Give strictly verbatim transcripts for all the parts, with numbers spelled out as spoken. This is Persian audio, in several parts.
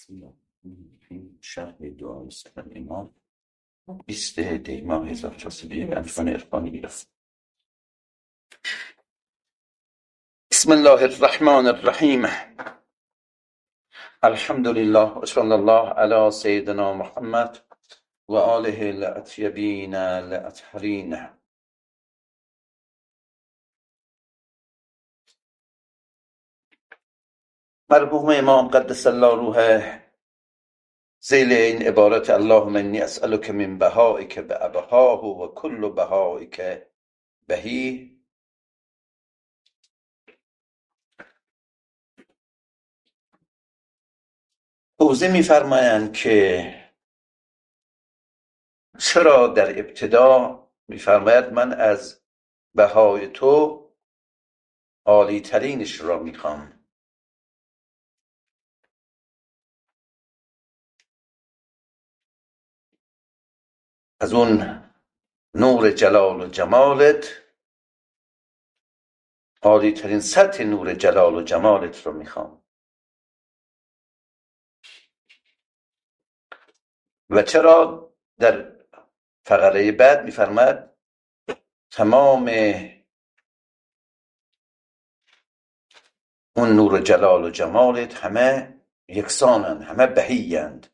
این شرح دعای سر امام بیست دی ماه هزار و چهارصد و یک انجمن عرفانی گرفت. بسم الله الرحمن الرحیم. الحمد لله و صلی الله علی سیدنا محمد و آله الاطیبین الاطهرین. مرحوم امام قدس الله روحه ذیل این عبارت اللهم انی اسألک من بهائک بأبهاه و کل بهائک بهی، توضیح می‌فرمایند که چرا در ابتدا می‌فرماید من از بهای تو عالی ترینش را می‌خوام. از اون نور جلال و جمالت، عالی ترین سطح نور جلال و جمالت رو میخوام. و چرا در فقره بعد میفرماد تمام اون نور جلال و جمالت همه یکسانند، همه بهی‌اند.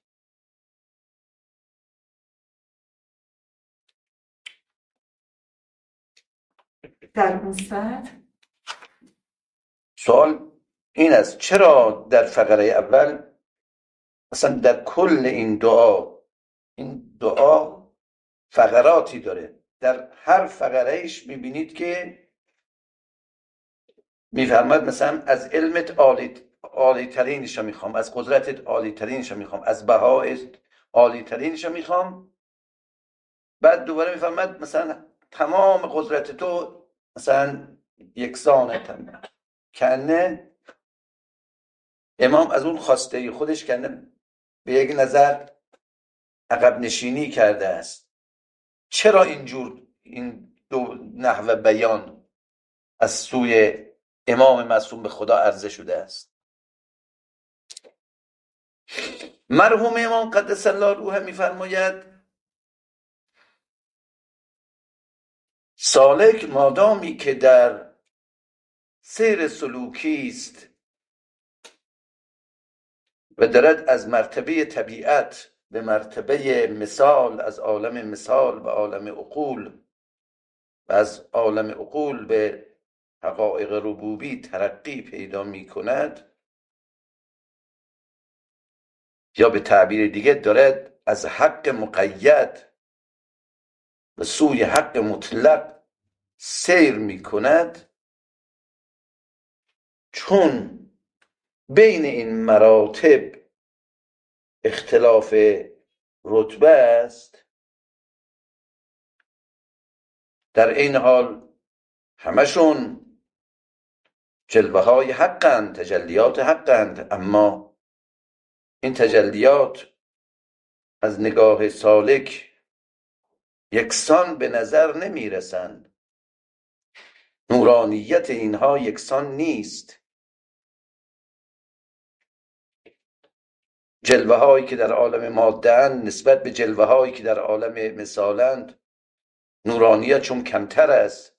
در اون سطح سوال این است چرا در فقره اول مثلا در کل این دعا، این دعا فقراتی داره، در هر فقرهش میبینید که میفرماد مثلا از علمت عالی عالی ترینش رو میخوام، از قدرتت عالی ترینش رو میخوام، از بهایت عالی ترینش رو میخوام. بعد دوباره میفرماد مثلا تمام قدرت تو مثلا یکسانه تمام. کنه امام از اون خواسته خودش کنه به یک نظر عقب نشینی کرده است. چرا اینجور این دو نحو بیان از سوی امام معصوم به خدا عرضه شده است؟ مرحوم امام قدس الله روحه میفرماید سالک مادامی که در سیر سلوکی است و دارد از مرتبه طبیعت به مرتبه مثال، از عالم مثال به عالم عقول و از عالم عقول به حقایق ربوبی ترقی پیدا می کند، یا به تعبیر دیگه دارد از حق مقید به سوی حق مطلق سیر می کند، چون بین این مراتب اختلاف رتبه است، در این حال همشون جلوه های حقند، تجلیات حقند، اما این تجلیات از نگاه سالک یکسان به نظر نمی رسند. نورانیت اینها یکسان نیست. جلوه هایی که در عالم ماده اند نسبت به جلوه هایی که در عالم مثالند نورانیت چون کمتر است.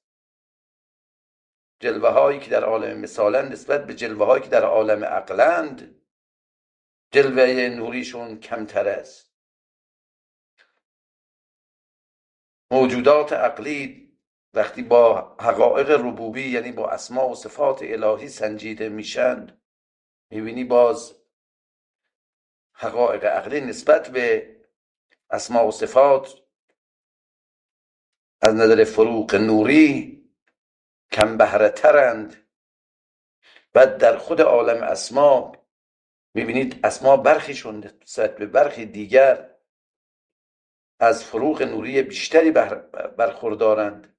جلوه هایی که در عالم مثالند نسبت به جلوه هایی که در عالم عقلند جلوه نوریشون کمتر است. موجودات عقلی وقتی با حقایق ربوبی یعنی با اسما و صفات الهی سنجیده میشن، میبینی باز حقایق عقلی نسبت به اسما و صفات از نظر فروق نوری کم بهره ترند. بعد در خود عالم اسما میبینید اسما برخیشون نسبت به برخی دیگر از فروق نوری بیشتری برخوردارند.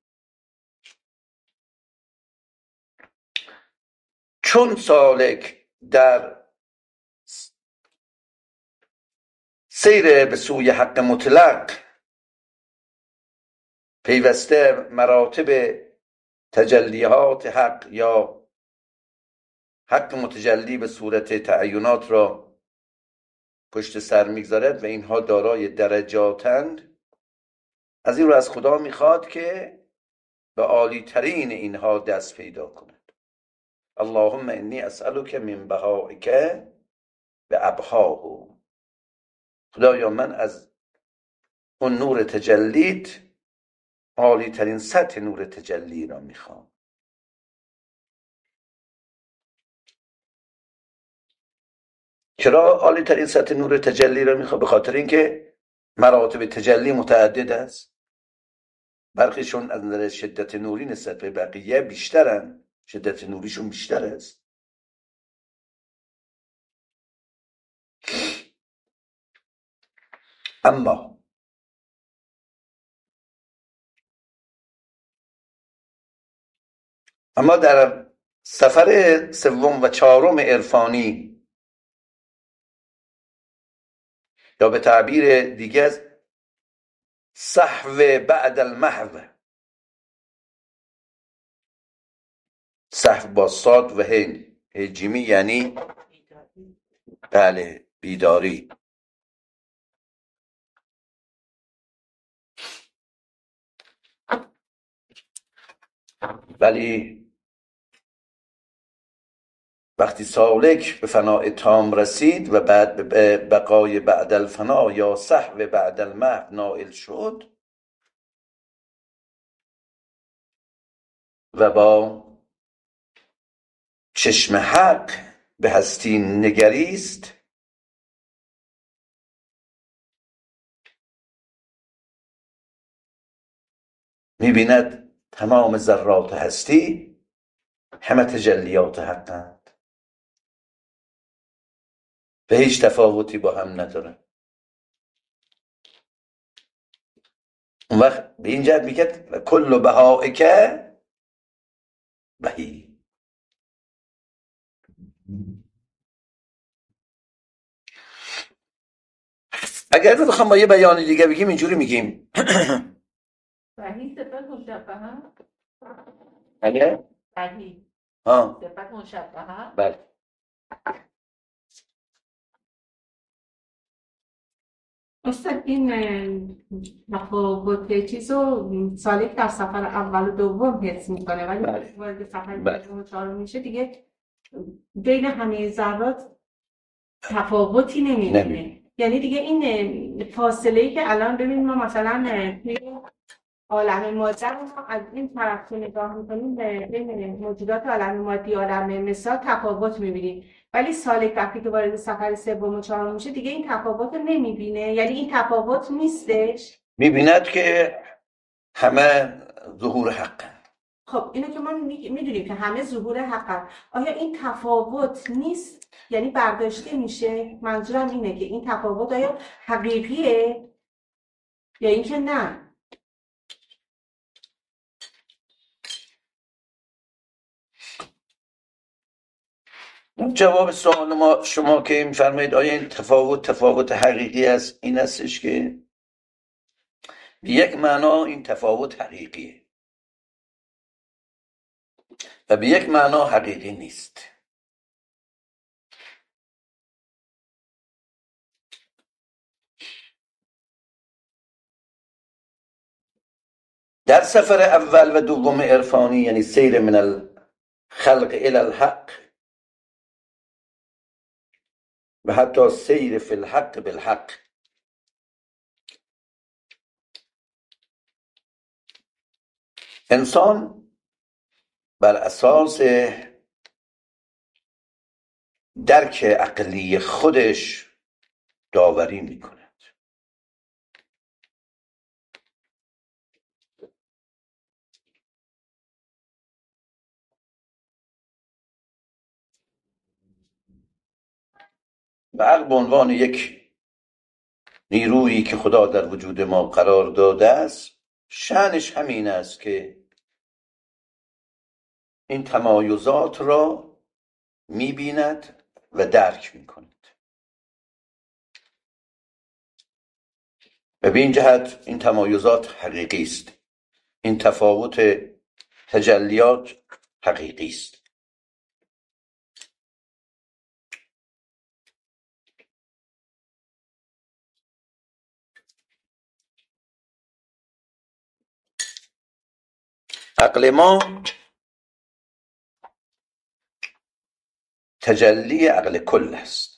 چون سالک در سیر به سوی حق مطلق پیوسته مراتب تجلیات حق یا حق متجلی به صورت تعینات را پشت سر میگذارد و اینها دارای درجاتند، از این رو از خدا میخواد که به عالی ترین اینها دست پیدا کند. اللهم انی اسألک من بهائک به ابهاه. خدایا من از اون نور تجلیت عالی ترین سطح نور تجلی را میخوام. چرا عالی ترین سطح نور تجلی را میخوام؟ به خاطر اینکه مراتب تجلی متعدد است. برخیشون از نظر شدت نوری نسبت به بقیه بیشترن، شدت نوریشون بیشتر است. اما اما در سفر سوم و چهارم عرفانی، یا به تعبیر دیگه صحو بعد المحو، صحو با صاد و هین جیمی یعنی بله بیداری. ولی وقتی سالک به فناء تام رسید و بعد به بقای بعد الفنا یا صحو بعد المحو نائل شد و با چشم حق به هستی نگریست، می‌بیند تمام ذرات هستی همه تجلیات حقند و هیچ تفاوتی با هم ندارن. اون وقت به این جهت میگه کل بهائک بهی. اگر بخوام با یه بیان دیگه بگیم اینجوری میگیم بهی صفت مشبهه. اگه بهی ها صفت مشبهه. بله استاد این تفاوت چیزو سالک در سفر اول و دوم حس میکنه، ولی بله. وارد سفر بله. سوم و چهارم میشه دیگه بین همه ذرات تفاوتی نمیبینه. نمی‌بینه. یعنی دیگه این فاصله ای که الان ببینیم ما مثلا توی عالم ماده رو ما از این طرف که نگاه میکنیم بین موجودات عالم مادی عالم مثال تفاوت میبینیم، ولی سالک وقتی که وارد سفر سوم و چهارم میشه دیگه این تفاوت رو نمیبینه. یعنی این تفاوت نیستش. میبیند که همه ظهور حقن. خب اینو که ما میدونیم که همه ظهور حقن، آیا این تفاوت نیست؟ یعنی برداشته میشه؟ منظورم اینه که این تفاوت آیا حقیقیه یا اینکه نه؟ جواب سوال ما شما که میفرمایید آیا این تفاوت تفاوت حقیقی است، این استش که به یک معنا این تفاوت حقیقیه و به یک معنا حقیقی نیست. در سفر اول و دوم عرفانی یعنی سیر من الخلق الى الحق و حتی سیر فی الحق بالحق، انسان بر اساس درک عقلی خودش داوری میکنه. و عقل به عنوان یک نیرویی که خدا در وجود ما قرار داده است، شأنش همین است که این تمایزات را می‌بیند و درک می‌کند. و به این جهت این تمایزات حقیقی است، این تفاوت تجلیات حقیقی است. عقل ما تجلی عقل کل است.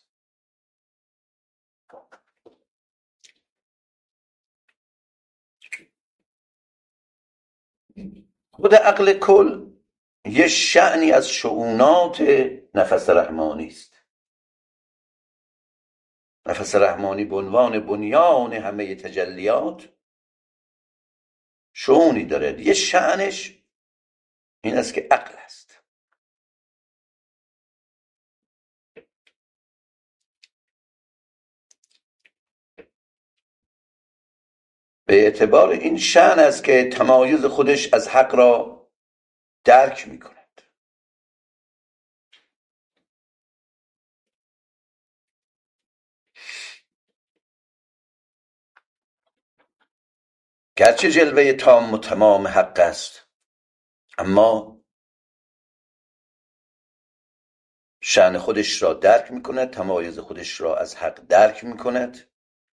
خود عقل کل یه شأنی از شؤونات نفس رحمانی است. نفس رحمانی به عنوان بنیان همه تجلیات شؤونی داره. یه شأنش این است که عقل است. به اعتبار این شأن است که تمایز خودش از حق را درک می کند. گرچه جلوه تام و تمام حق است، اما شأن خودش را درک می کند، تمایز خودش را از حق درک می کند.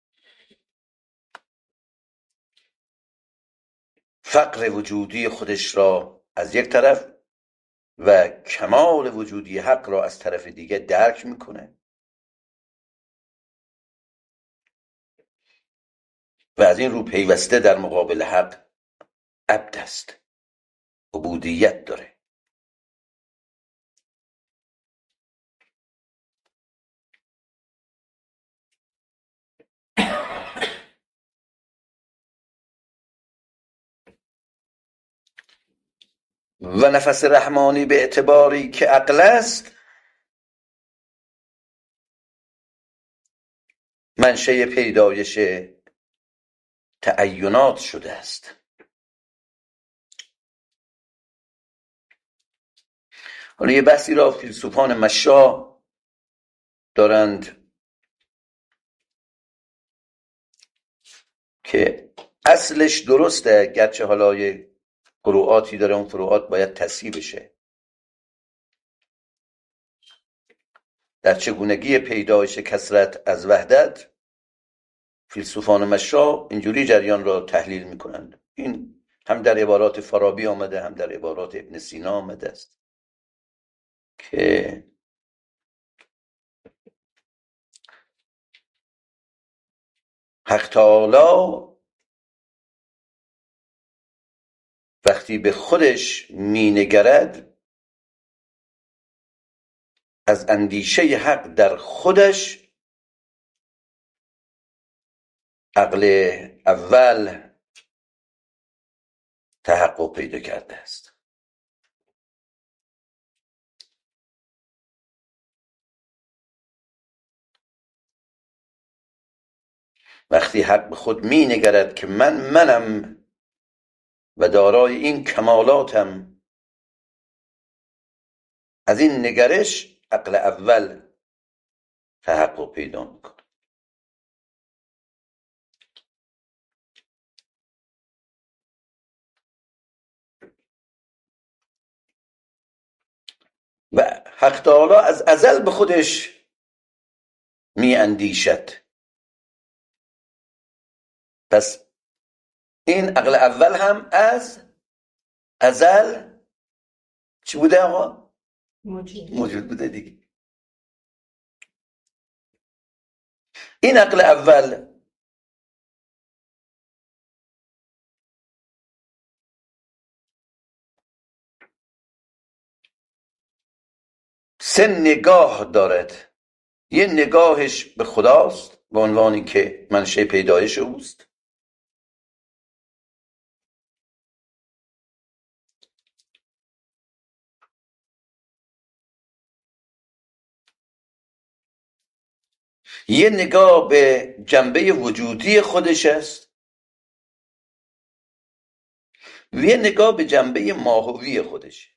فقر وجودی خودش را از یک طرف و کمال وجودی حق را از طرف دیگه درک می کند و از این رو پیوسته در مقابل حق عبد است، عبودیت داره. و نفس رحمانی به اعتباری که عقل است منشأ پیدایش تعینات شده است. حالا یه بحثی را فیلسوفان مشا دارند که اصلش درسته، گرچه حالا یه فروعاتی داره، اون فروعات باید تصحیح بشه. در چگونگی پیدایش کثرت از وحدت فیلسوفان مشا اینجوری جریان را تحلیل میکنند. این هم در عبارات فارابی آمده، هم در عبارات ابن سینا آمده است که حق تعالی وقتی به خودش مینگرد از اندیشه حق در خودش عقل اول تحقق پیدا کرده است. وقتی حق به خود می نگرد که من منم و دارای این کمالاتم، از این نگرش عقل اول تحقق پیدا میکنه. و حق تعالی از ازل به خودش می اندیشد. پس این عقل اول هم از ازل چی بوده آقا؟ موجود. موجود بوده دیگه. این عقل اول سه نگاه دارد. یه نگاهش به خداست به عنوانی که منشأ پیدایش اوست. یه نگاه به جنبه وجودی خودش است و یه نگاه به جنبه ماهوی خودش.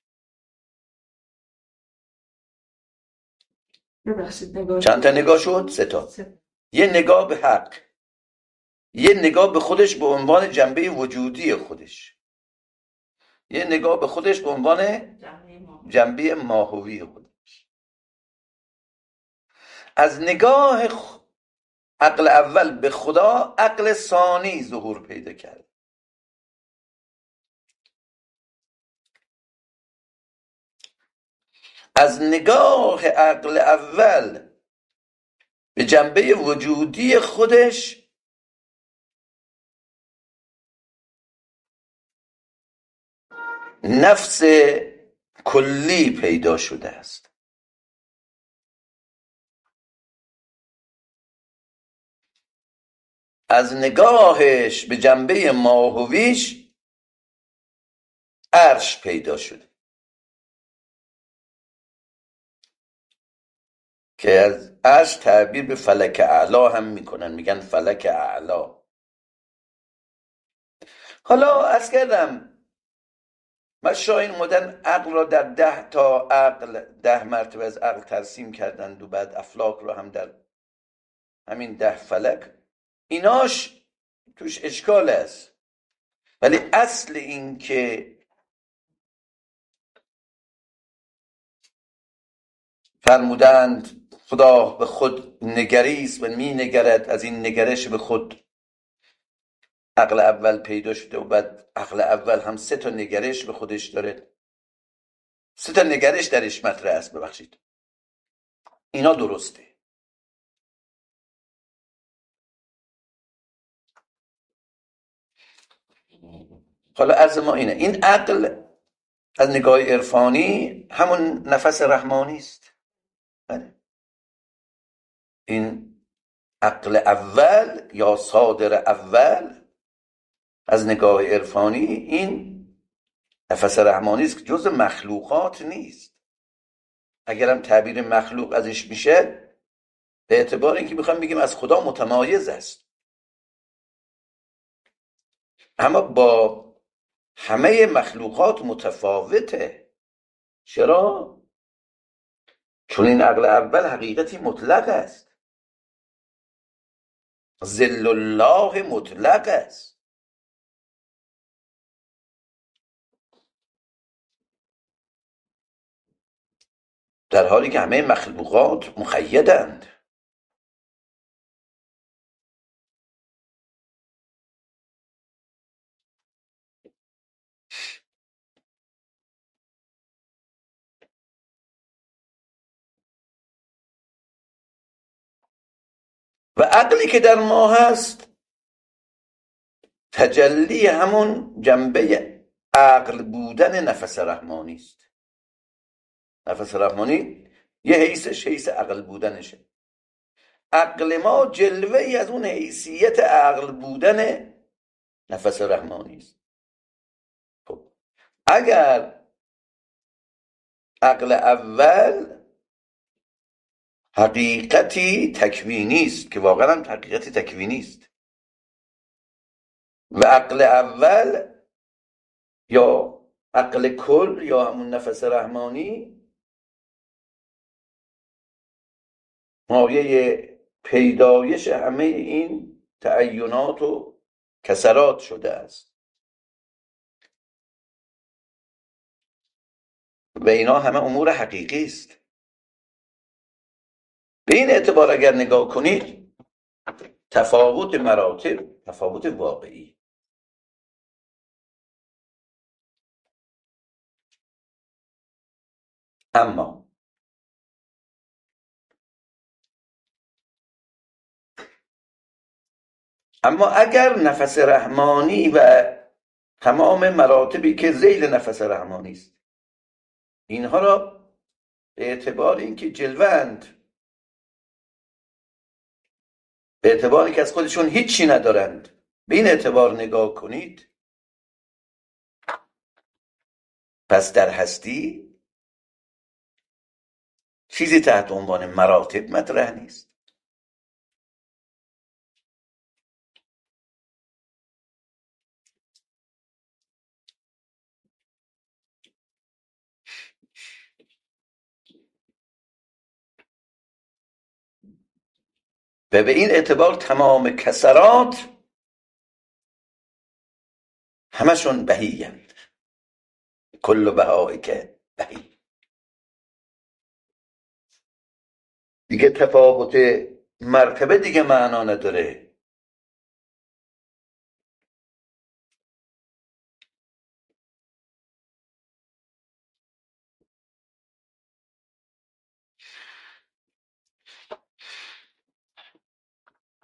چند تا نگاه شد؟ سه تا. یه نگاه به حق، یه نگاه به خودش به عنوان جنبه وجودی خودش، یه نگاه به خودش به عنوان جنبه ماهوی خودش. از نگاه عقل اول به خدا عقل ثانی ظهور پیدا کرد. از نگاه عقل اول به جنبه وجودی خودش نفس کلی پیدا شده است. از نگاهش به جنبه ماهویش عرش پیدا شده که از عرش تعبیر به فلک اعلا هم میکنن، میگن فلک اعلا. حالا عرض کردم من شاید مدن عقل را در ده تا عقل، ده مرتبه از عقل ترسیم کردند و بعد افلاک را هم در همین ده فلک. ایناش توش اشکال است، ولی اصل این که فرمودند خدا به خود نگریست و می نگرد، از این نگرش به خود عقل اول پیدا شده و بعد عقل اول هم سه تا نگرش به خودش داره، سه تا نگرش درش مطرح است. ببخشید اینا درسته. حالا عرض ما اینه، این عقل از نگاه عرفانی همون نفس رحمانی است. این عقل اول یا صادر اول از نگاه عرفانی این نفس رحمانی است که جز مخلوقات نیست. اگرم تعبیر مخلوق ازش میشه به اعتبار اینکه میخوایم بگیم از خدا متمایز است، اما با همه مخلوقات متفاوته. چرا؟ چون این عقل اول حقیقتی مطلق است، ذل الله مطلق است. در حالی که همه مخلوقات مقیدند. و عقلی که در ما هست تجلی همون جنبه عقل بودن نفس رحمانی است. نفس رحمانی یه حیثش حیث عقل بودنشه. عقل ما جلوه ای از اون حیثیت عقل بودن نفس رحمانی است. خب اگر عقل اول حقیقتی تکوینی است که واقعا هم حقیقتی تکوینی است و عقل اول یا عقل کل یا همون نفس رحمانی مایه پیدایش همه این تعینات و کسرات شده است و اینا همه امور حقیقی است. به این اعتبار اگر نگاه کنید تفاوت مراتب تفاوت واقعی. اما اما اگر نفس رحمانی و تمام مراتبی که ذیل نفس رحمانی است اینها را به اعتبار اینکه جلوند، به اعتباری که از خودشون هیچی ندارند، به این اعتبار نگاه کنید، پس در هستی چیزی تحت عنوان مراتب مطرح نیست. و به این اعتبار تمام کسرات همشون بهی‌اند. کل بهایی که بهی. دیگه تفاوت مرتبه دیگه معنا نداره.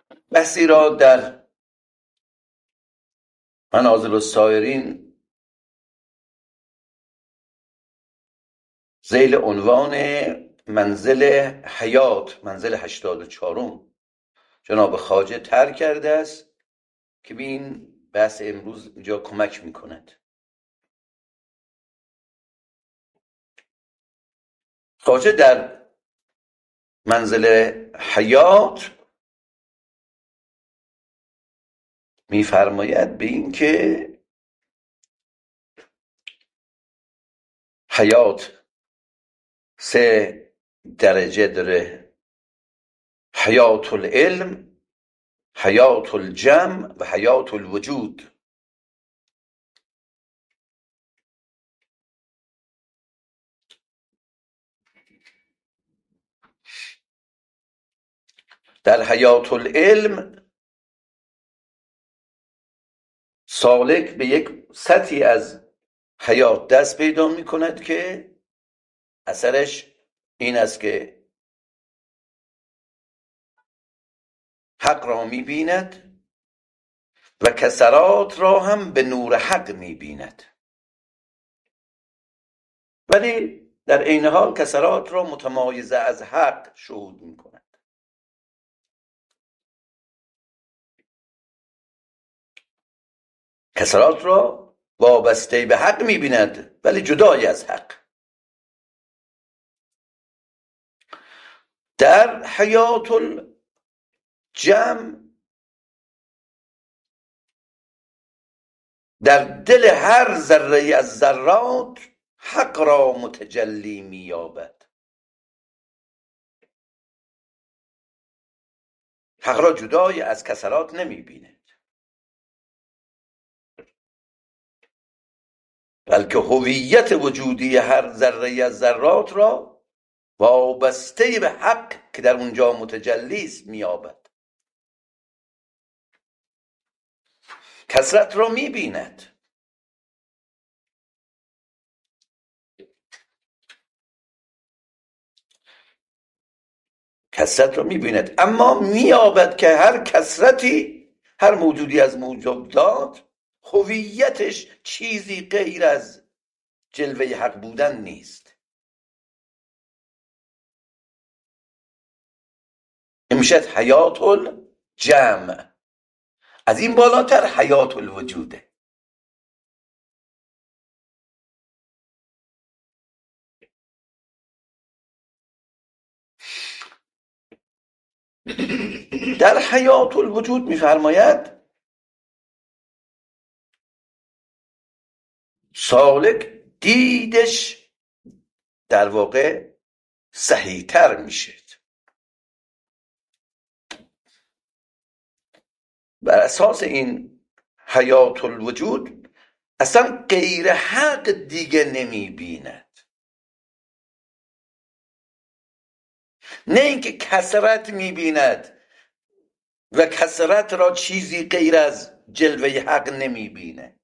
بحثی را در منازل السایرین ذیل عنوان منزل حیات، منزل هشتاد و چهارم جناب خواجه طرح کرده است که به این بحث امروز اینجا کمک میکند. خواجه در منزل حیات میفرماید به این که حیات سه درجه داره: حیات العلم، حیات الجمع و حیات الوجود. در حیات العلم سالک به یک سطحی از حیات دست پیدا می کند که اثرش این است که حق را می بیند و کسرات را هم به نور حق می بیند، ولی در عین حال کسرات را متمایزه از حق شهود می کند. کسرات را وابسته به حق می بیند ولی جدای از حق. در حیات الجمع در دل هر ذره از ذرات حق را متجلی می یابد. حق را جدای از کسرات نمی بیند، بلکه هویت وجودی هر ذره از ذرات را وابسته به حق که در اونجا متجلی است می‌یابد. کثرت را می‌بیند، کثرت را می‌بیند، اما می‌یابد که هر کثرتی، هر موجودی از موجودات هویتش چیزی غیر از جلوه حق بودن نیست. میشد حیات الجمع. از این بالاتر حیات الوجوده. در حیات الوجود میفرماید سالک دیدش در واقع صحیح‌تر میشه. بر اساس این حیات الوجود اصلا غیر حق دیگه نمی بیند، نه اینکه کثرت می بیند و کثرت را چیزی غیر از جلوه حق نمی بینه.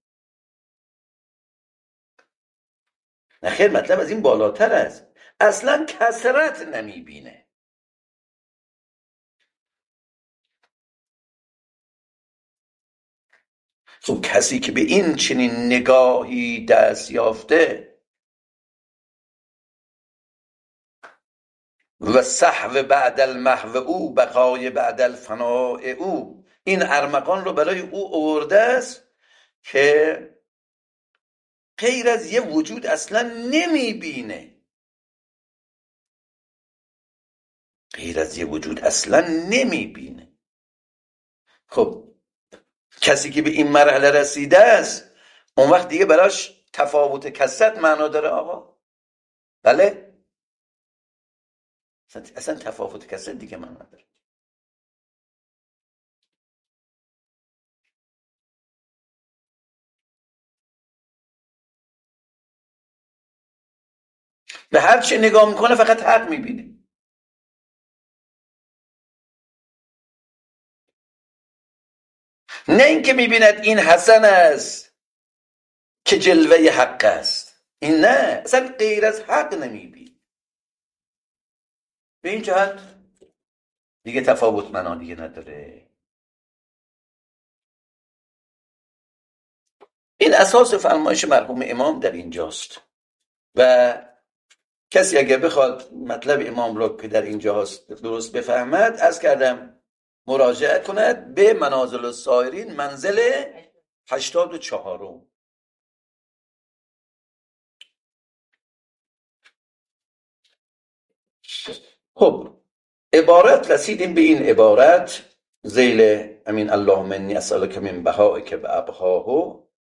نه خیر، مطلب از این بالاتر است، اصلا کثرت نمی بینه. خب کسی که به این چنین نگاهی دست یافته و صحو بعد المحو او بقای بعد الفناء او، این ارمغان رو برای او آورده است که غیر از یه وجود اصلا نمی بینه، غیر از یه وجود اصلا نمی بینه. خب کسی که به این مرحله رسیده است اون وقت دیگه براش تفاوت کثرت معنا داره آقا؟ بله؟ اصلا تفاوت کثرت دیگه معنا داره. به هر چی نگاه میکنه فقط حق میبینه. نه اینکه میبیند این حسن است که جلوه حق است، این نه، اصلا غیر از حق نمیبین. به این جهت دیگه تفاوت معنا دیگه نداره. این اساس فرمایش مرحوم امام در اینجاست و کسی اگه بخواد مطلب امام رو که در اینجاست درست بفهمد، از کردم مراجعه کند به منازل السائرین منزل هشتاد و چهارم. خب عبارت رسیدیم به این عبارت ذیل امین اللهم انی اسألک من بهائک و ابهاه.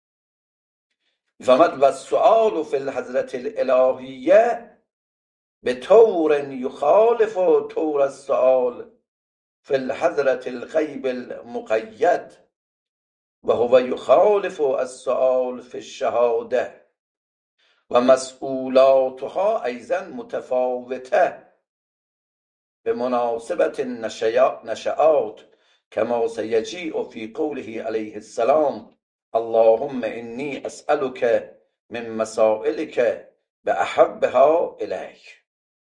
فهمد و سؤال فی الحضرت الالهیه به طور یخالف طور السؤال فی الحضرت الغیب المقید و هو یخالف السؤال فی الشهاده و مسئولاتها ایضا متفاوته به مناسبت نشعات کما سیجیء فی قوله علیه السلام اللهم انی اسألک من مسائلک به احبها الیک.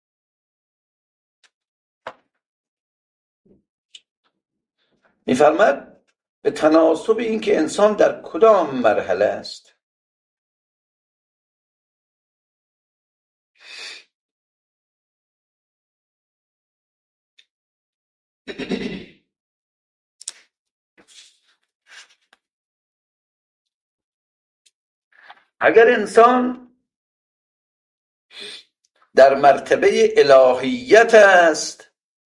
میفرماد به تناسب این که انسان در کدام مرحله است. اگر انسان در مرتبه الهیت است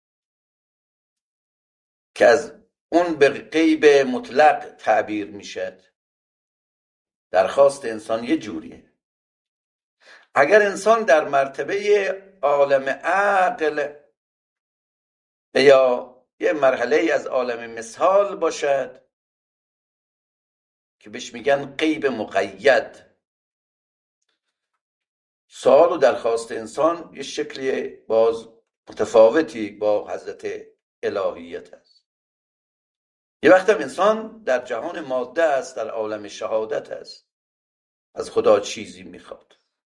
که از اون به غیب مطلق تعبیر میشد، درخواست انسان یه جوریه. اگر انسان در مرتبه عالم عقل یا یه مرحله از عالم مثال باشد که بهش میگن غیب مقید، سوال و درخواست انسان یه شکلی باز متفاوتی با حضرت الهیت است. یه وقت هم انسان در جهان ماده است، در عالم شهادت است، از خدا چیزی میخواد.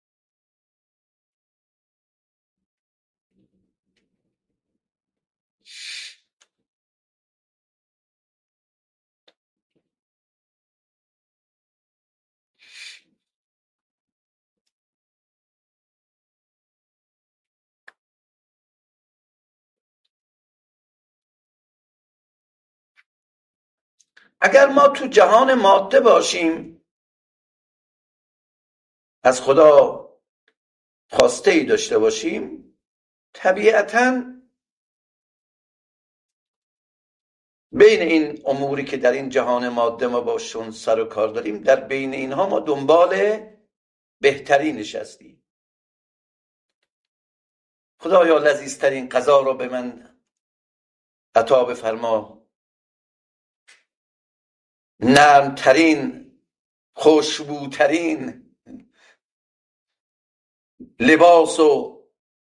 اگر ما تو جهان ماده باشیم، از خدا خواسته ای داشته باشیم، طبیعتاً بین این اموری که در این جهان ماده ما باشون سر و کار داریم، در بین اینها ما دنبال بهترینش هستیم. خدایا لذیذترین غذا رو به من عطا بفرما، نرمترین خوشبوترین لباس و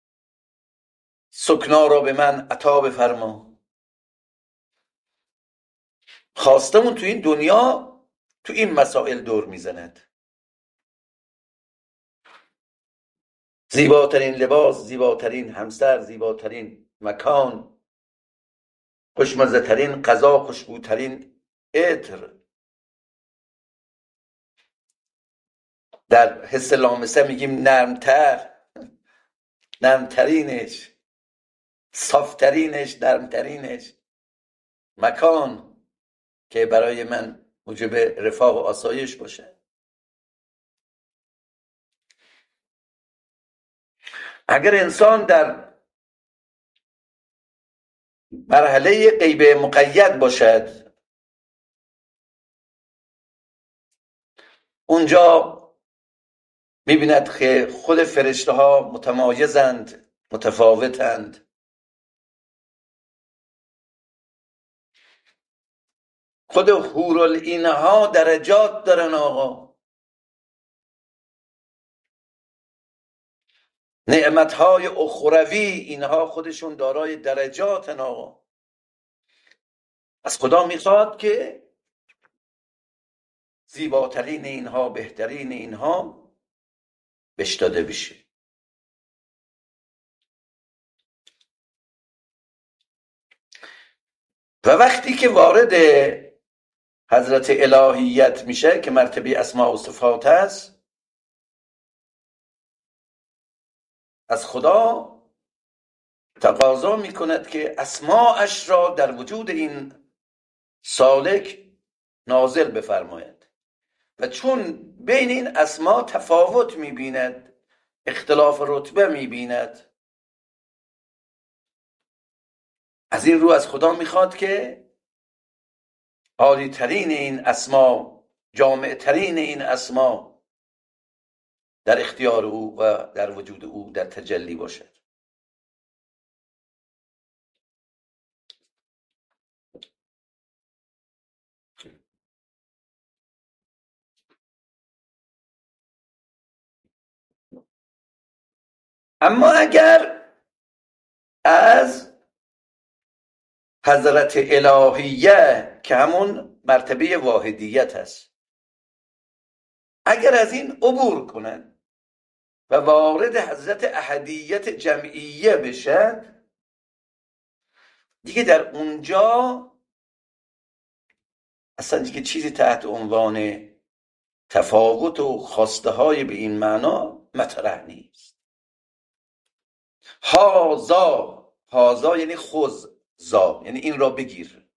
سکنا رو به من عطا بفرما. خواستمون تو این دنیا تو این مسائل دور میزند. زیباترین لباس، زیباترین همسر، زیباترین مکان، خوشمزه ترین غذا، خوشبوترین عطر. در حس لامسه میگیم نرمتر، نرمترینش، صافترینش، نرمترینش. مکان که برای من موجب رفاه و آسایش باشه. اگر انسان در مرحله غیب مقید باشد، اونجا میبیند که خود فرشته ها متمایزند، متفاوتند. خود حورالعینها درجات دارن آقا. نعمتهای اخروی اینها خودشون دارای درجاتن آقا. از خدا میخواد که زیباترین اینها، بهترین اینها بهش داده بشه. و وقتی که وارد حضرت الهیت میشه که مرتبه اسماء و صفات است، از خدا تقاضا میکند که اسماءش را در وجود این سالک نازل بفرماید و چون بین این اسما تفاوت میبیند، اختلاف رتبه میبیند، از این رو از خدا میخواد که عالی ترین این اسما، جامع ترین این اسما در اختیار او و در وجود او در تجلی باشد. اما اگر از حضرت الهیه که همون مرتبه واحدیت است، اگر از این عبور کنند و وارد حضرت احدیت جمعیه بشد، دیگه در اونجا اصلا دیگه چیزی تحت عنوان تفاوت و خواسته های به این معنا مطرح نیست. هازا، هازا یعنی خذ زا، یعنی این را بگیر.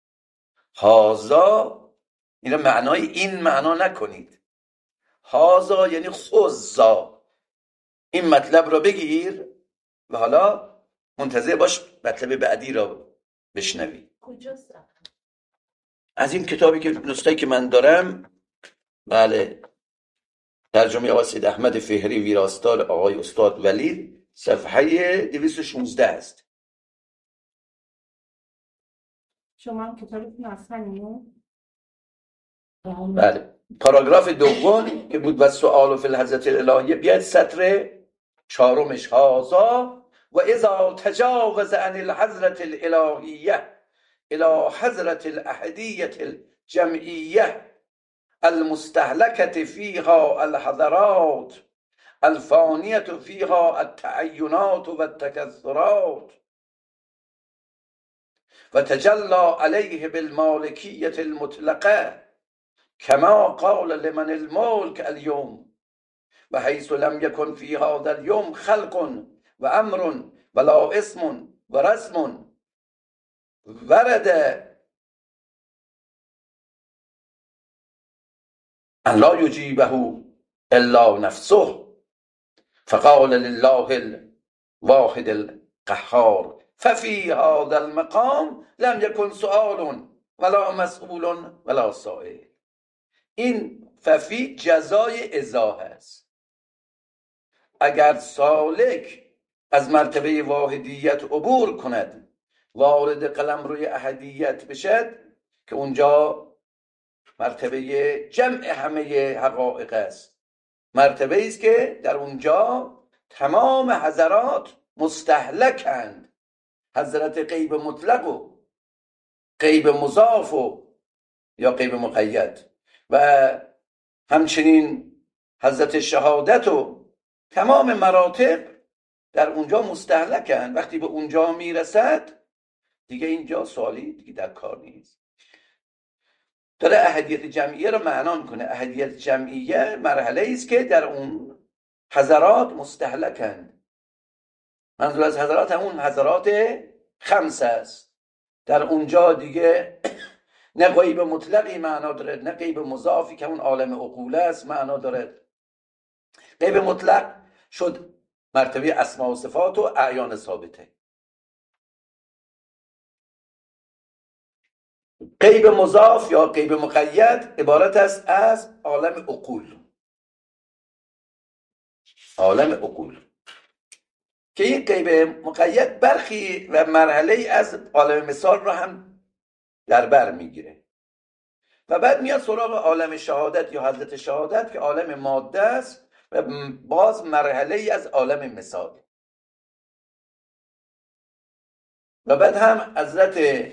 هازا این را معنای این معنا نکنید. هازا یعنی خذ زا، این مطلب را بگیر و حالا منتظر باش مطلب بعدی را بشنوی. کجاست؟ از این کتابی که نسخه‌ای که من دارم، بله، ترجمه آقای سید احمد فهری ویراستار آقای استاد ولی، صفحه دویست و شانزده است. شما هم کتابتون اصلا بله، پاراگراف دوم که بود و سؤال فی الحضرت الالهیه، بیاید سطر چهارمش. هازا و اذا تجاوز عن الحضرت الالهیه الى حضرت الاحدیت الجمعیه المستهلكة فيها الحضرات الفانية فيها التعينات والتكثرات وتجلى عليه بالمالكية المطلقة كما قال لمن الملك اليوم وحيث لم يكن في هذا اليوم خلق وأمر ولا اسم ورسم ورد أن لا يجيبه إلا نفسه فقال لله الواحد القهار ففي هذا المقام لم يكن سؤال ولا مسئول ولا سائل. این ففی جزای ازا هست. اگر سالک از مرتبه واحدیت عبور کند، وارد قلمروی احدیت بشد که اونجا مرتبه جمع همه حقایق است، مرتبه است که در اونجا تمام حضرات مستهلکند، حضرت غیب مطلق و غیب مضاف و یا غیب مقید و همچنین حضرت شهادت و تمام مراتب در اونجا مستهلکند. وقتی به اونجا میرسد دیگه اینجا سوالی دیگه در کار نیست. داره احدیت جمعیه رو معنا میکنه. احدیت جمعیه مرحله است که در اون حضرات مستهلکند. منظور از حضرات همون حضرات خمسه است. در اونجا دیگه نه غیب مطلقی معنا داره، نه غیب مضافی که اون عالم عقوله است معنا داره. غیب مطلق شد مرتبه اسماء و صفات و اعیان ثابته. غیب مضاف یا غیب مقید عبارت است از عالم عقول، عالم عقول که این غیب مقید برخی و مرحله از عالم مثال را هم در بر میگیره و بعد میاد سراغ عالم شهادت یا حضرت شهادت که عالم ماده است و باز مرحله از عالم مثال و بعد هم حضرت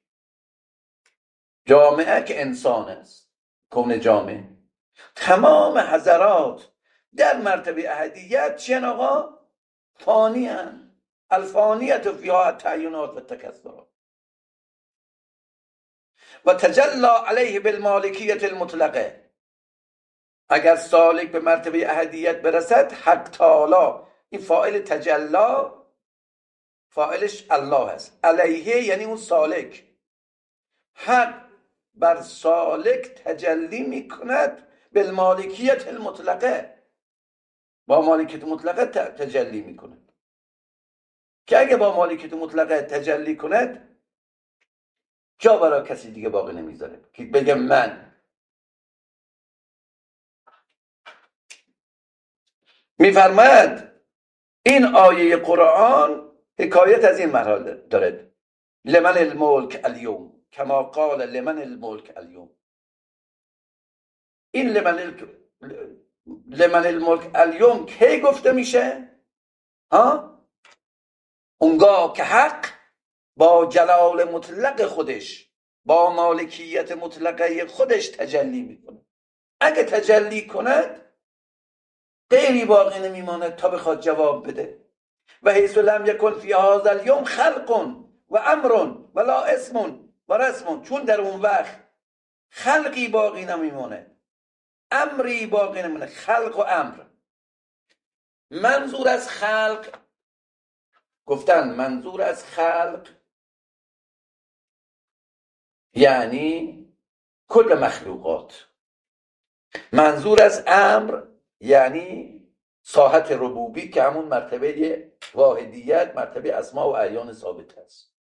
جامعه که انسان است، کون جامعه. تمام حضرات در مرتبه احدیت چین آقا؟ فانی هستند. الفانیت فیها التعیینات و تکثرات. و تجلی علیه بالمالکیت المطلقه. اگر سالک به مرتبه احدیت برسد، حق تعالی، این فاعل تجلا فاعلش الله است، علیه یعنی اون سالک، حق بر سالک تجلی میکند بالمالکیت المطلقه، با مالکیت مطلقه تجلی میکند. که اگه با مالکیت مطلقه تجلی کند، جا برای کسی دیگه باقی نمیذاره که بگه من. میفرماید این آیه قرآن حکایت از این مرحله دارد. لمن الملک الیوم کما قال لمن الملک الیوم. این لمن ال... لمن الملک الیوم کی گفته میشه؟ ها؟ اونگاه که حق با جلال مطلق خودش، با مالکیت مطلقه خودش تجلی میکنه. اگه تجلی کند، غیری باقی نمیماند تا بخواد جواب بده. و حیث لم یکن فی هذا الیوم خلق و امر ولا اسم و رسم، چون در اون وقت خلقی باقی نمیمونه، امری باقی نمیمونه. خلق و امر، منظور از خلق، گفتن منظور از خلق یعنی کل مخلوقات. منظور از امر یعنی ساحت ربوبی که همون مرتبه واحدیت، مرتبه اسما و اعیان ثابت است.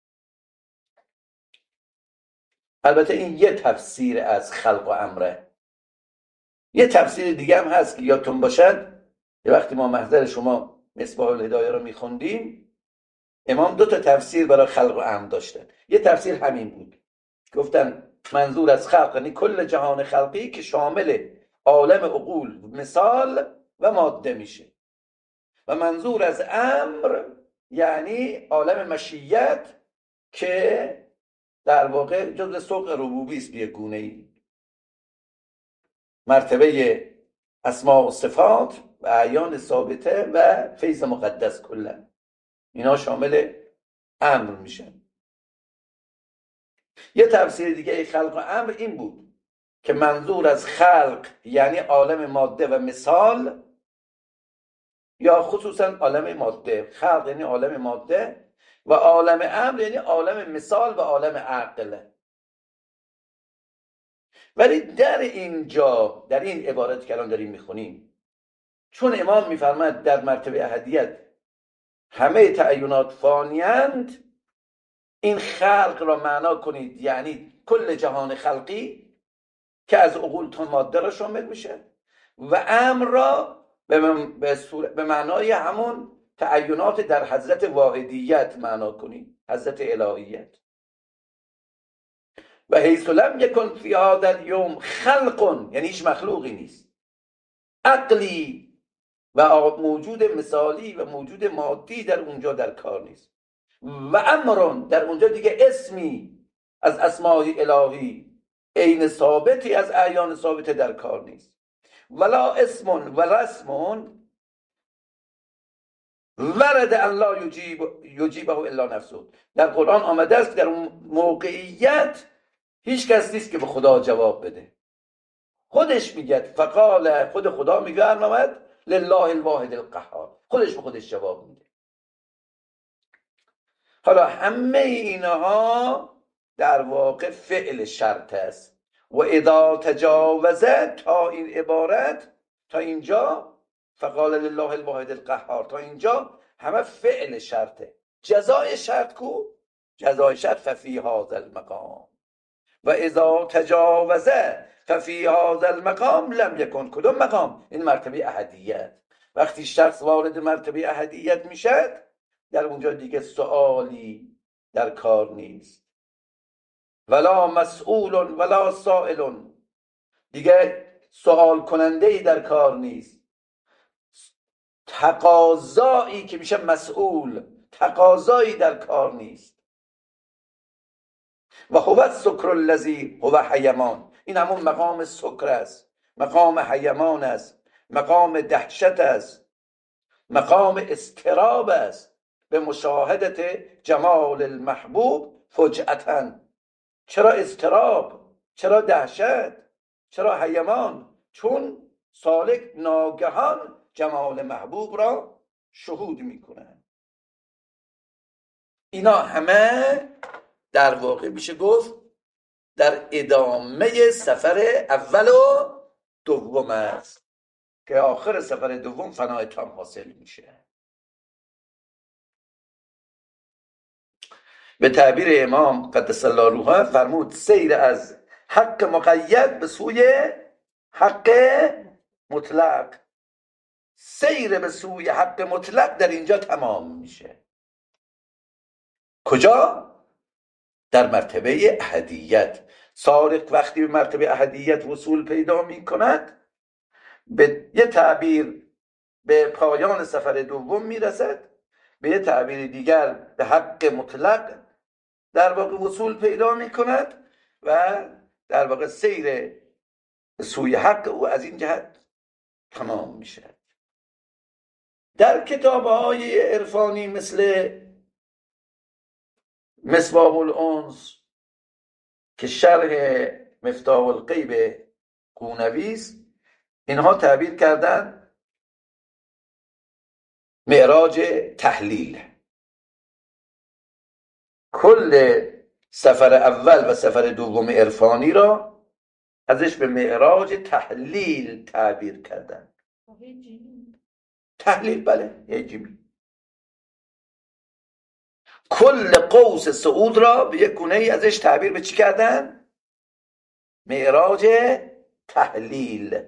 البته این یه تفسیر از خلق و امره. یه تفسیر دیگه هم هست که یادتون باشد، یه وقتی ما محضر شما مصباح الهدایه رو میخوندیم، امام دو تا تفسیر برای خلق و امر داشتن. یه تفسیر همین بود، گفتن منظور از خلق یعنی کل جهان خلقی که شامل عالم عقول، مثال و ماده میشه. و منظور از امر یعنی عالم مشیت که در واقع جزء سوق ربوبی است به یک گونه‌ای، مرتبه اسماء و صفات و اعیان ثابته و فیض مقدس کلا، اینا شامل امر میشن. یه تفسیر دیگه خلق و امر این بود که منظور از خلق یعنی عالم ماده و مثال، یا خصوصا عالم ماده. خلق یعنی عالم ماده و عالم امر یعنی عالم مثال و عالم عقل. ولی در اینجا، در این عبارت که الان داریم میخونیم، چون امام میفرماد در مرتبه احدیت همه تعینات فانیند، این خلق را معنا کنید یعنی کل جهان خلقی که از عقول تا ماده را شامل میشه، و امر را به, به معنای همون تعینات در حضرت واحدیت معنا کنید، حضرت الهیت. و حیث لم یکن فی هذا الیوم خلق یعنی هیچ مخلوقی نیست، عقلی و موجود مثالی و موجود مادی در اونجا در کار نیست، و امرون در اونجا دیگه اسمی از اسماء الهی عین ثابتی از اعیان ثابت در کار نیست، ولا اسم و رسم ورد ان لا یجیب یجیبه الا نفسه. در قرآن آمده است در اون موقعیت هیچ کس نیست که به خدا جواب بده. خودش میگه، فقال، خود خدا میگه فرمود لله الواحد القهار، خودش به خودش جواب میده. حالا همه اینها در واقع فعل شرط است. و اذا تجاوزه، تا این عبارت، تا اینجا، فقال لله الواحد القهار، تا اینجا همه فعل شرطه. جزای شرط کو؟ جزای شرط ففی هذا المقام. و اذا تجاوزه ففی هذا المقام لم یکن. کدوم مقام؟ این مرتبه احدیت. وقتی شخص وارد مرتبه احدیت میشد، در اونجا دیگه سوالی در کار نیست، ولا مسئول ولا سائل، دیگه سوال کننده ای در کار نیست، تقاضایی که میشه مسئول، تقاضایی در کار نیست. و هو السکر الذی هو حیمان، این همون مقام سکر است، مقام حیمان است، مقام دهشت است، مقام استراب است به مشاهدت جمال المحبوب فجأتاً. چرا اضطراب؟ چرا دهشت؟ چرا هیمان؟ چون سالک ناگهان جمال محبوب را شهود میکنه. اینا همه در واقع میشه گفت در ادامه سفر اول و دوم است که آخر سفر دوم فنای تام حاصل میشه. به تعبیر امام قدس الله روحه فرمود سیر از حق مقید به سوی حق مطلق. سیر به سوی حق مطلق در اینجا تمام میشه. کجا؟ در مرتبه احدیت. سالک وقتی به مرتبه احدیت وصول پیدا می کند، به یه تعبیر به پایان سفر دوم می رسد، به یه تعبیر دیگر به حق مطلق در واقع وصول پیدا می کند و در واقع سیر سوی حق او از این جهت تمام می شد. در کتاب‌های عرفانی مثل مصباح الانس که شرح مفتاح الغیب قونوی است، اینها تعبیر کردن معراج تحلیل. کل سفر اول و سفر دوم عرفانی را ازش به معراج تحلیل تعبیر کردن. تحلیل بله، یه جیمی. کل قوس صعود را به یک گونه ای ازش تعبیر به چی کردن؟ معراج تحلیل.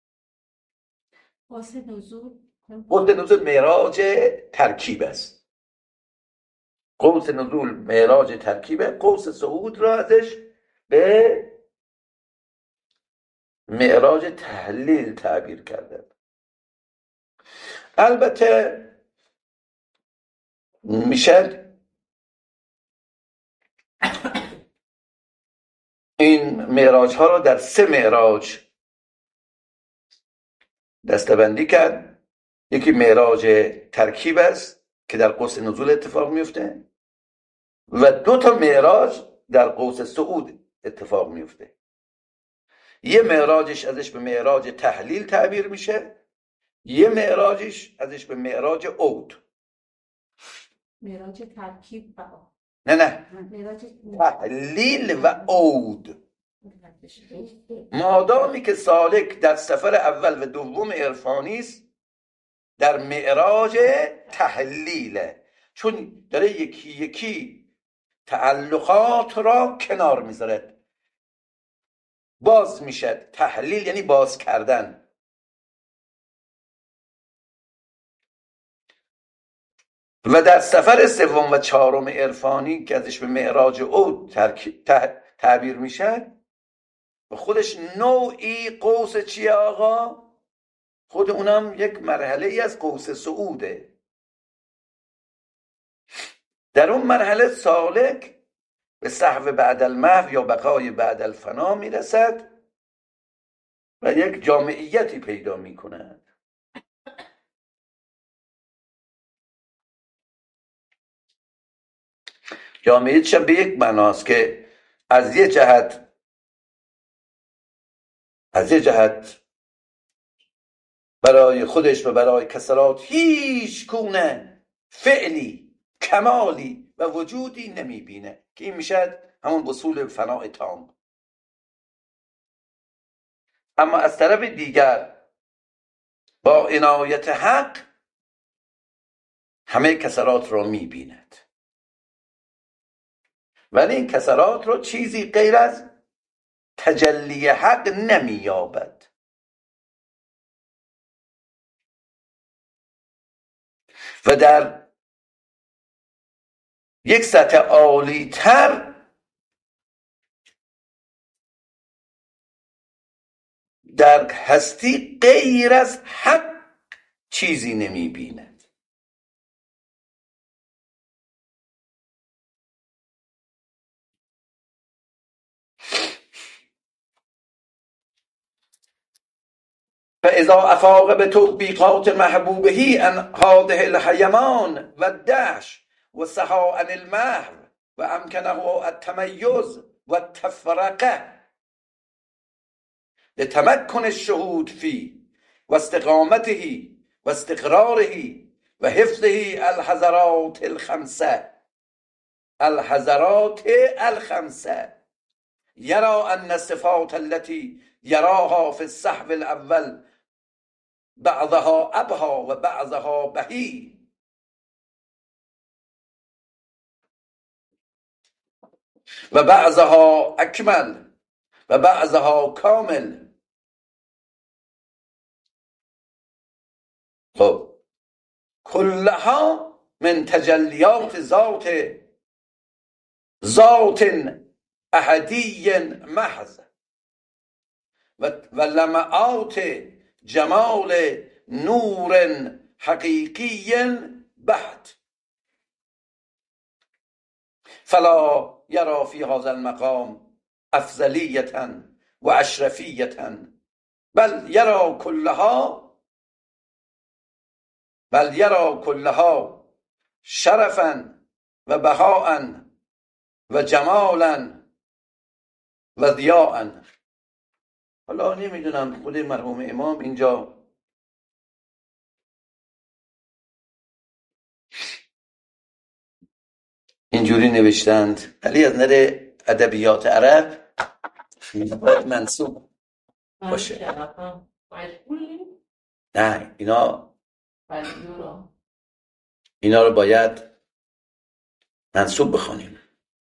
قوس نزول قوس نزول معراج ترکیب است. قوس نزول معراج ترکیبه. قوس صعود را ازش به معراج تحلیل تعبیر کردن. البته میشه این معراج ها را در سه معراج دسته‌بندی کرد. یکی معراج ترکیب است که در قوس نزول اتفاق میفته و دو تا معراج در قوس صعود اتفاق میفته. یه معراجش ازش به معراج تحلیل تعبیر میشه، یه معراجش ازش به معراج عود. معراج ترکیب و نه نه معراج تحلیل و عود. مادامی که سالک در سفر اول و دوم عرفانی است، در معراج تحلیله، چون داره یکی یکی تعلقات را کنار میذاره. باز میشه. تحلیل یعنی باز کردن. و در سفر سوم و چهارم عرفانی که ازش به معراج عود تعبیر میشه، و خودش نوعی قوس چیه آقا؟ خود اونم یک مرحله ای از قوس صعوده. در اون مرحله سالک به صحو بعد المحو یا بقای بعد الفنا میرسد و یک جامعیتی پیدا میکند. جامعیتش به یک معناست که از یه جهت از یه جهت برای خودش و برای کسرات هیچ گونه فعلی، کمالی و وجودی نمیبینه که این میشه همون وصول فناء تام. اما از طرف دیگر با عنایت حق همه کسرات رو میبیند، ولی این کسرات رو چیزی غیر از تجلی حق نمییابد. و در یک سطح عالی تر در هستی غیر از حق چیزی نمی بیند. فاذا افاق به توبیقات محبوبهی ان هاده الحیمان و دهش و سها عن المحو و امکنه التمیز و تفرقه لتمکن الشهود فی و استقامته و استقراره و حفظه الحضرات الخمسه الحضرات الخمسه یرى ان الصفات التي یراها في الصحو الاول بعضها ابها و بعضها بهی و بعضها اکمل و بعضها کامل. خب کلها من تجلیات ذات ذات احدی محض و لمعات جمال نور حقیقی بحت فلا یرا فی هذا المقام افضلیة و اشرفیة بل یرا کلها بل یرا کلها شرفا و بهاء و جمالا و ضیاء. حالا نمیدونم خود مرحوم امام اینجا اینجوری نوشتند، ولی از نظر ادبیات عرب باید منصوب باشه. نه اینا اینا رو باید منصوب بخونیم.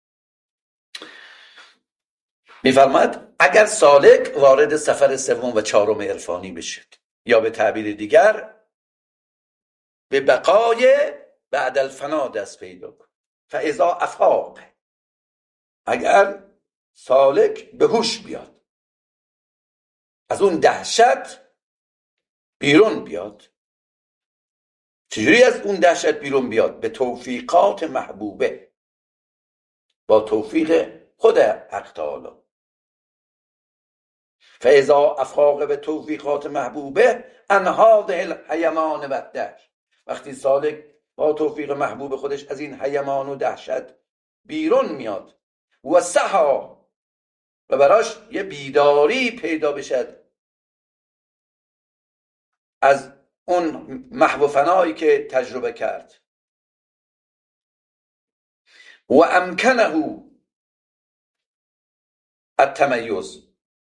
میفرماد اگر سالک وارد سفر سوم و چهارم عرفانی بشد، یا به تعبیر دیگر به بقای بعد الفنا دست پیدا کن، فاذا افاق، اگر سالک به هوش بیاد، از اون دهشت بیرون بیاد. چجوری از اون دهشت بیرون بیاد؟ به توفیقات محبوبه، با توفیق خود حق تعالی. فاذا افاق به توفیقات محبوبه ان هذه الحیمان و الدهش، وقتی سالک با توفیق محبوب خودش از این حیمان و دهشت بیرون میاد، و سها، و براش یه بیداری پیدا بشد از اون محو فنایی که تجربه کرد، و امکنه التمیز،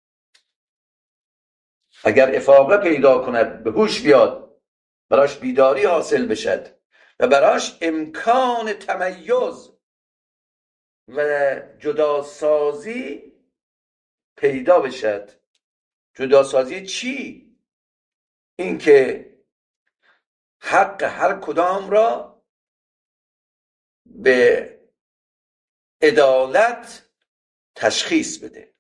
اگر افاقه پیدا کند، به هوش بیاد، براش بیداری حاصل بشد و براش امکان تمیز و جداسازی پیدا بشد. جداسازی چی؟ این که حق هر کدام را به عدالت تشخیص بده.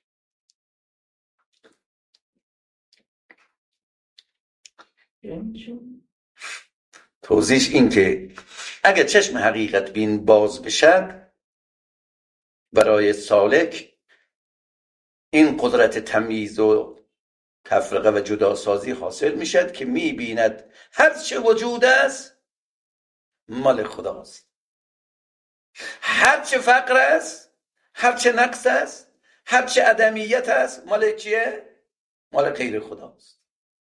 توضیحش این که اگر چشم حقیقت بین باز بشد، برای سالک این قدرت تمییز و تفرقه و جداسازی حاصل میشد که میبیند هر چه وجود است مال خداست، هر چه فقر است، هر چه نقص است، هر چه عدمیت است، مال کیه؟ مال غیر خداست.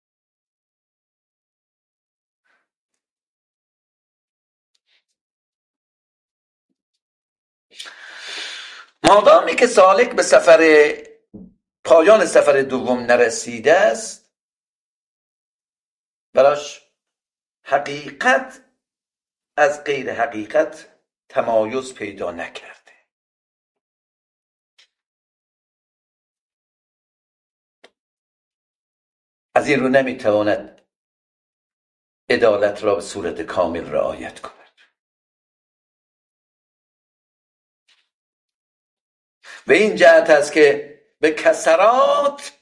مادامی که سالک به سفر پایان سفر دوم نرسیده است، براش حقیقت از غیر حقیقت تمایز پیدا نکرده. از این رو نمیتواند عدالت را به صورت کامل رعایت کند. و این جهت است که به کسرات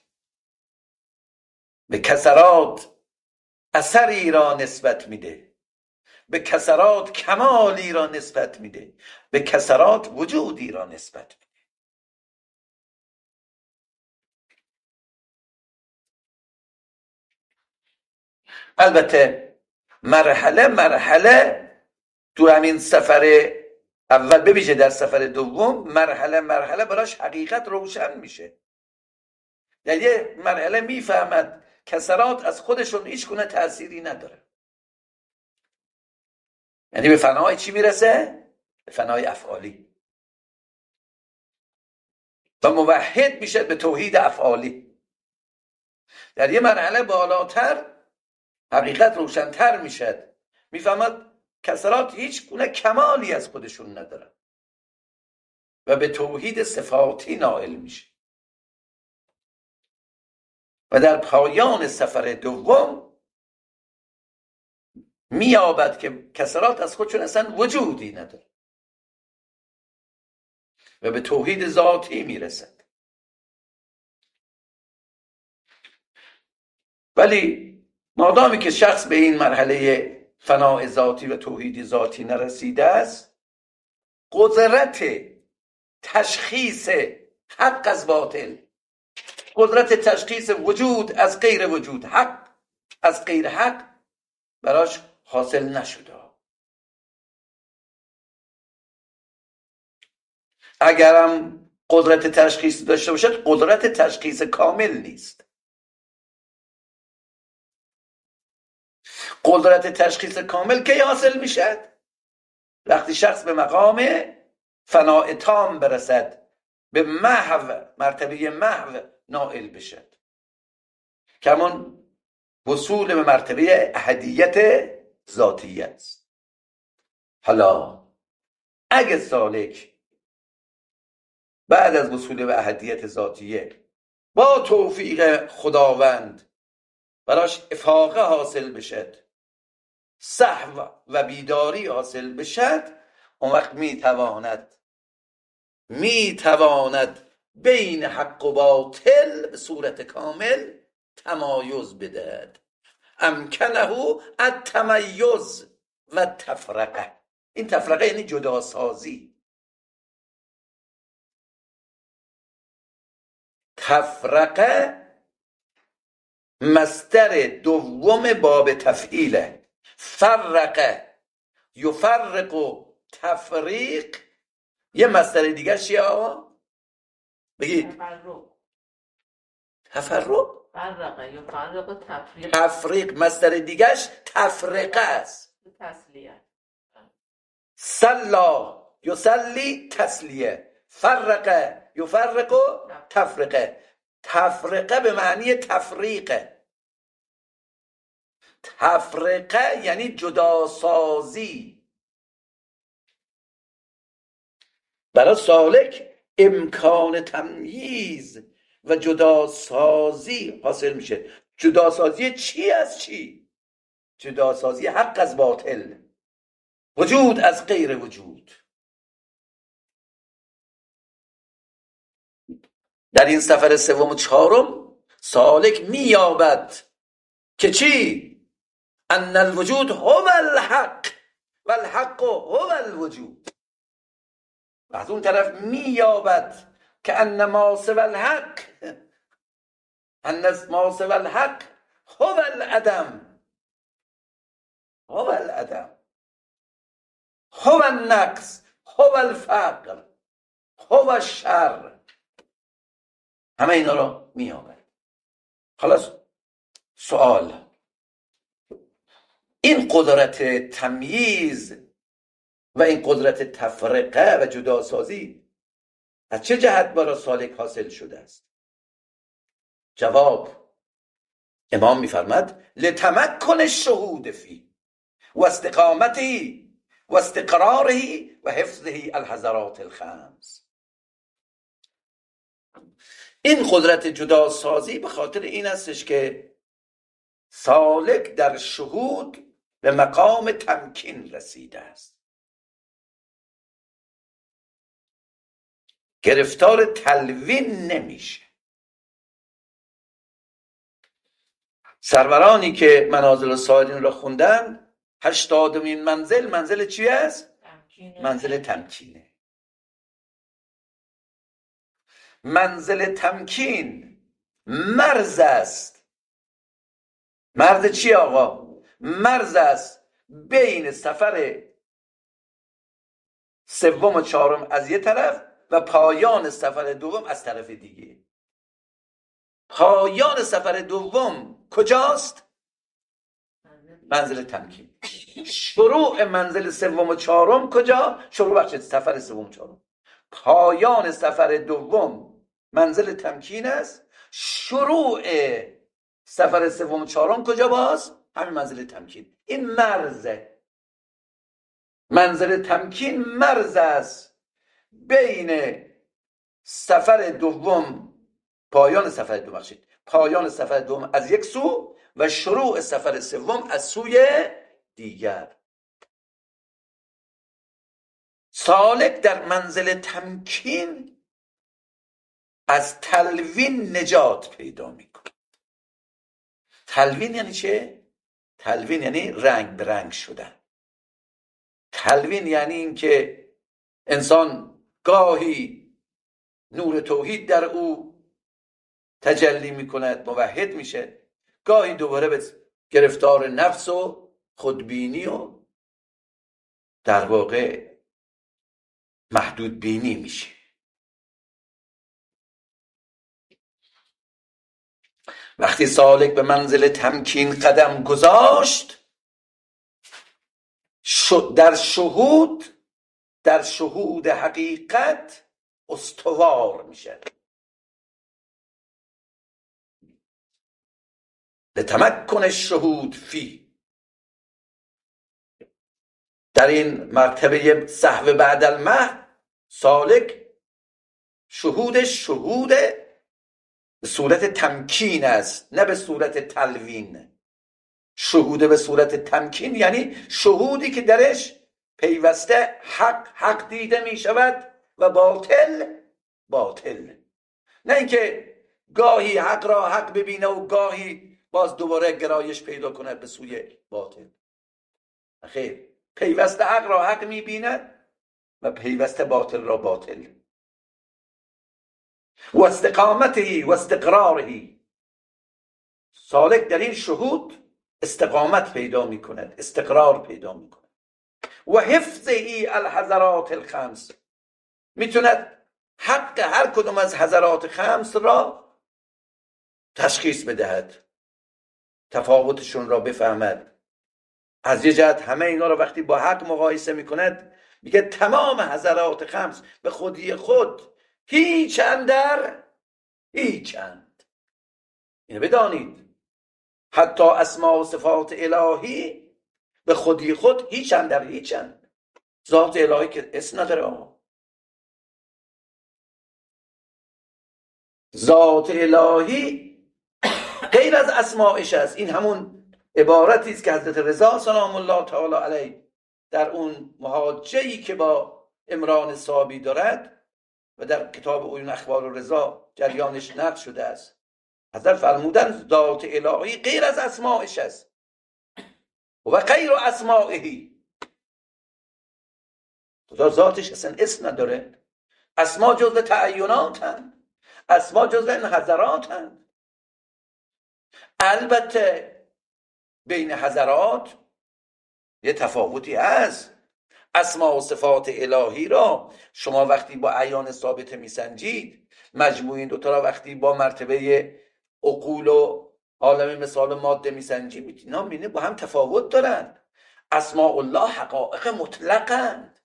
به کسرات اثری را نسبت میده، به کسرات کمالی را نسبت میده، به کسرات وجودی را نسبت میده. البته مرحله مرحله تو همین سفر اول ببیشه در سفر دوم مرحله مرحله براش حقیقت روشن میشه. در یه مرحله میفهمد کسرات از خودشون هیچ گونه تأثیری نداره. یعنی به فنای چی میرسه؟ به فنای افعالی و موحد میشه به توحید افعالی. در یه مرحله بالاتر حقیقت روشنتر میشد، میفهمد کسرات هیچ گونه کمالی از خودشون ندارن و به توحید صفاتی نائل میشه و در پایان سفر دوم میابد که کسرات از خودشون اصلا وجودی نداره و به توحید ذاتی میرسد. ولی مادامی که شخص به این مرحله فناء ذاتی و توحید ذاتی نرسیده است، قدرت تشخیص حق از باطل، قدرت تشخیص وجود از غیر وجود، حق از غیر حق براش حاصل نشده. اگرم قدرت تشخیص داشته باشد، قدرت تشخیص کامل نیست. قدرت تشخیص کامل کی حاصل میشد؟ وقتی شخص به مقام فناء تام برسد، به محو، مرتبه محو نائل بشد، کمان وصول به مرتبه احدیت ذاتیه است. حالا اگه سالک بعد از وصول به احدیت ذاتیه با توفیق خداوند براش افاقه حاصل بشد، صحو و بیداری حاصل بشد، اون وقت میتواند میتواند بین حق و باطل به صورت کامل تمایز بدهد. امکنه التمیز و تفرقه. این تفرقه یعنی جداسازی. تفرقه مصدر دوم باب تفعیله. فرقه یفرق و تفریق یه مصدر دیگه چیه آقا؟ بگید. تفرق. تفرق فرقه یفرق و تفریق. تفریق مصدر دیگهش تفرقه است. تسلیه. صلا یصلی تسلیه، فرقه یفرق و تفرقه. تفرقه به معنی تفریقه. تفرقه یعنی جداسازی. برای سالک امکان تمییز و جداسازی حاصل میشه. جداسازی چی از چی؟ جداسازی حق از باطل، وجود از غیر وجود. در این سفر سوم و چهارم سالک مییابد که چی؟ ان الوجود هو الحق و الحق هو الوجود. و از اون طرف مییابد که ان ما سوى الحق ان ما سوى الحق هو العدم هو العدم هو النقص هو الفقر هو الشر. همه اینا رو مییابد. خلاص سوال، این قدرت تمییز و این قدرت تفرقه و جداسازی از چه جهت برای سالک حاصل شده است؟ جواب، امام میفرماد لتمکن الشهود فی و استقامته و استقراره و حفظه الحضرات الخمس. این قدرت جداسازی به خاطر این استش که سالک در شهود به مقام تمکین رسیده است، گرفتار تلوین نمیشه. سرورانی که منازل السائلین را خوندن، هشتادمین منزل منزل چی است؟ تمکینه. منزل تمکینه. منزل تمکین مرز است. مرز چی آقا؟ مرز است بین سفر سوم و چهارم از یه طرف و پایان سفر دوم از طرف دیگه. پایان سفر دوم کجاست؟ منزل تمکین. شروع منزل سوم و چهارم کجا؟ شروع بخشید سفر سوم و چهارم. پایان سفر دوم منزل تمکین است. شروع سفر سوم و چهارم کجا باز؟ همین منزل تمکین. این مرزه. منزل تمکین مرز است بین سفر دوم، پایان سفر دوم بخشید پایان سفر دوم از یک سو و شروع سفر سوم از سوی دیگر. سالک در منزل تمکین از تلوین نجات پیدا میکنه. تلوین یعنی چه؟ تلوین یعنی رنگ به رنگ شدن. تلوین یعنی این که انسان گاهی نور توحید در او تجلی میکند، موحد میشه، گاهی دوباره به گرفتار نفس و خودبینی و در واقع محدود بینی میشه. وقتی سالک به منزل تمکین قدم گذاشت، در شهود در شهود حقیقت استوار میشه. لتمکن الشهود فی، در این مرتبه صحو بعد المحو سالک شهودش شهود به صورت تمکین است، نه به صورت تلوین. شهود به صورت تمکین یعنی شهودی که درش پیوسته حق حق دیده می شود و باطل باطل، نه اینکه گاهی حق را حق ببینه و گاهی باز دوباره گرایش پیدا کند به سوی باطل. خیر، پیوسته حق را حق می بیند و پیوسته باطل را باطل. و استقامته و استقراره، سالک در این شهود استقامت پیدا می کند، استقرار پیدا می کند. و حفظه الحضرات الخمس، میتوند حق هر کدوم از حضرات خمس را تشخیص بدهد، تفاوتشون را بفهمد. از یه جهت همه اینا را وقتی با حق مقایسه میکند میگه تمام حضرات خمس به خودی خود هیچ اندر هیچند. اینو بدانید، حتی اسما و صفات الهی به خودی خود هیچ اندر هیچند. ذات الهی که اسم نداره آقا، ذات الهی غیر از اسمائش است. این همون عبارتی است که حضرت رضا سلام الله تعالی علیه در اون محاجه‌ای که با عمران صابی دارد و در کتاب عیون اخبار و رضا جریانش نقل شده است. حضرت فرمودن ذات الهی غیر از اسمائش است و غیر اسمائه. خدا ذاتش اصلا اسم نداره. اسما جزء تعینات هستند، اسما جزء این حضرات هستند. البته بین حضرات یه تفاوتی هست. اسما و صفات الهی را شما وقتی با اعیان ثابته میسنجید، مجموع این دوتا را وقتی با مرتبه عقول و عالم مثال ماده میسنجید، میبینید با هم تفاوت دارند. اسماء الله حقائق مطلقند،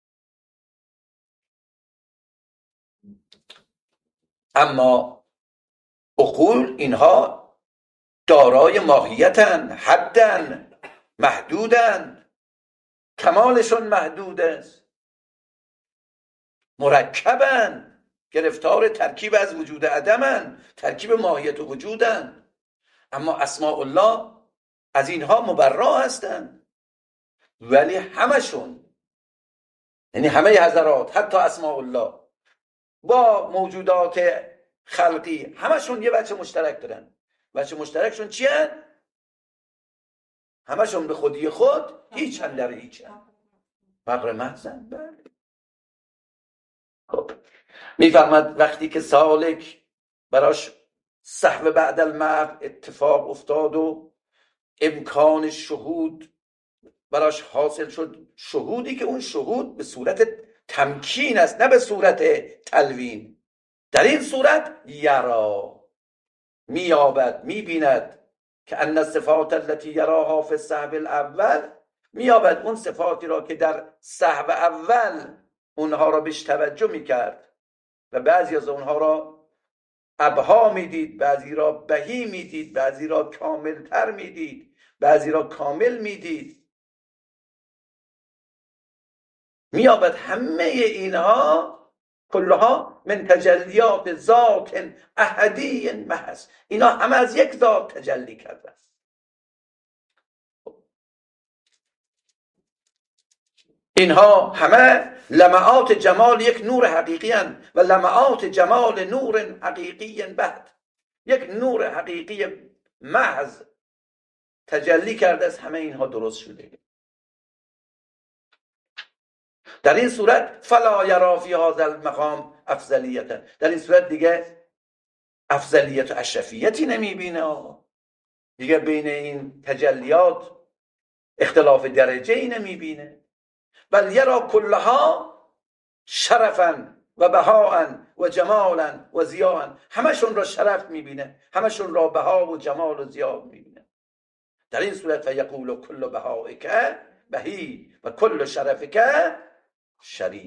اما عقول اینها دارای ماهیتن، حدن، محدودن، کمالشون محدود است، مرکبن، گرفتار ترکیب از وجود عدمن، ترکیب ماهیت و وجودن. اما اسماء الله از اینها مبرا هستن، ولی همشون، یعنی همه حضرات، حتی اسماء الله با موجودات خلقی، همشون یه بچه مشترک دارن. بچه مشترکشون چی هن؟ همشون به خودی خود هیچ هن در هیچ هن، فقر محضن. بله. خب میفهمد وقتی که سالک براش صحو بعد المحو اتفاق افتاد و امکان شهود براش حاصل شد، شهودی که اون شهود به صورت تمکین است، نه به صورت تلوین. در این صورت یرا مییابد، میبیند که ان الصفات التي یراها فی السهو الاول، مییابد اون صفاتی را که در سهو اول اونها را بهش توجه میکرد و بعضی از اونها را ابها میدید، بعضی را بهی میدید، بعضی را کاملتر میدید، بعضی را کامل میدید. مییابد همه اینها کلها من تجلیات ذات احدی محض، اینا همه از یک ذات تجلی کرده است. اینها همه لمعات جمال یک نور حقیقی هستند و لمعات جمال نور حقیقی بعد، یک نور حقیقی محض تجلی کرده است، همه اینها درست شده. در این صورت فلا یرا فی هذا المقام افضلیت، در این صورت دیگه افضلیت و اشرفیتی نمیبینه، دیگه بین این تجلیات اختلاف درجه ای نمیبینه، بل یرا کلها شرفا و بهاء و جمالا و ضیاء، همشون را شرف میبینه، همشون را بها و جمال و ضیاء میبینه. در این صورت فیقول کل بهائک بهی و کل شرفک شریف.